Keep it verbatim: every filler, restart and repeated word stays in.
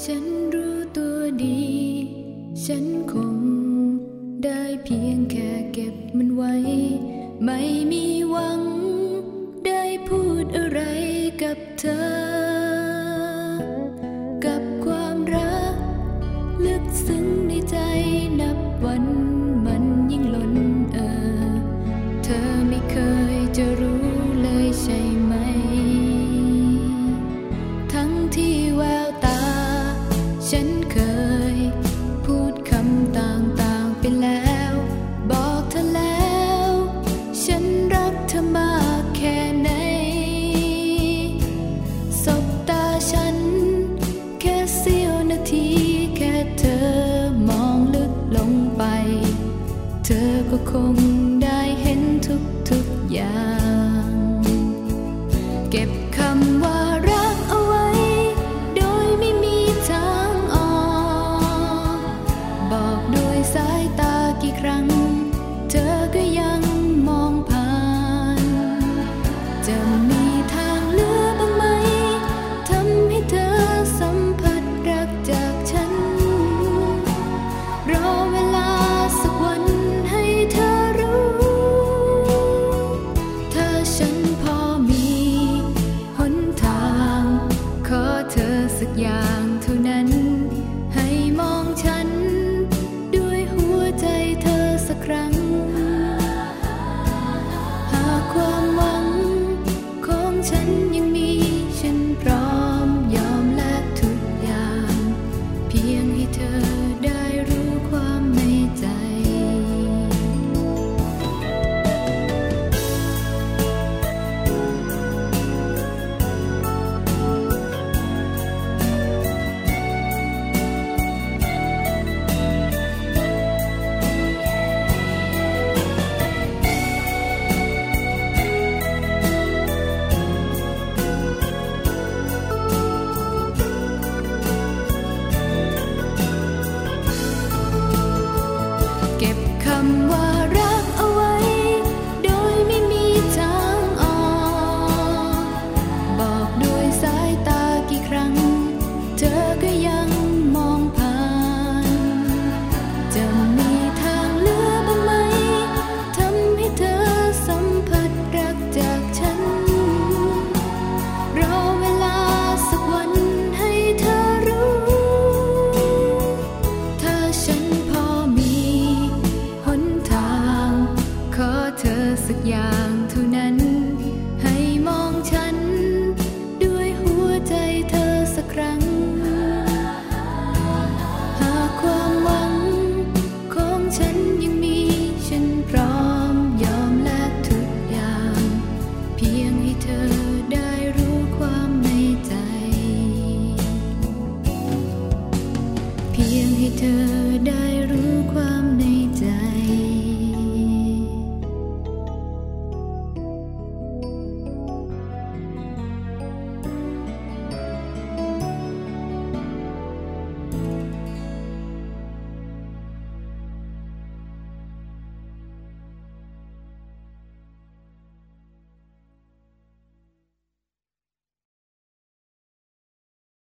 ฉันรู้ตัวดีฉันคงได้เพียงแค่เก็บมันไว้ไม่มีหวังได้พูดอะไรกับเธอกับความรักลึกซึ้งในใจนับวันมันยิ่งล้นเอ่อเธอไม่เคยจะรู้เลยใช่ไหมทั้งที่แววตาฉันเคยพูดคำต่างๆไปแล้วบอกเธอแล้วฉันรักเธอมากแค่ไหนสบตาฉันแค่เสี้ยวนาทีแค่เธอมองลึกลงไปเธอก็คงได้เห็นทุกๆอย่างเก็บคำว่ารักเอาไว้โดยไม่มีทางออกบอกด้วยสายตากี่ครั้งเธอก็ยังมองผ่านจะมีทางเลือกบ้างไหมทำให้เธอสัมผัสรักจากฉันรอเวลาสักวันให้เธอรู้ถ้าฉันพอมีหนทางขอเธอสักอย่างเท่านั้นให้มองฉันด้วยหัวใจเธอสักครั้งหากความหวังของฉันยังมีฉันพร้อมยอมและทุกอย่างเพียงให้เธอได้รู้ความในใจเก็บคำว่ารักเอาไว้โดยไม่มีทางออกบอกด้วยสายตากี่ครั้งเธอก็ยังมองผ่านจะมีทางเลือกบ้างไหมทำให้เธอสัมผัสรักจากฉันรอเวลาสักวันให้เธอรู้ถ้าฉันพอมีหนทางขอเธอสักอย่างเท่านั้นให้มองฉันด้วยหัวใจเธอสักครั้งหากความหวังของฉันยังมีฉันพร้อมยอมและทุกอย่างเพียงให้เธอได้รู้ความในใจเพียงให้เธอ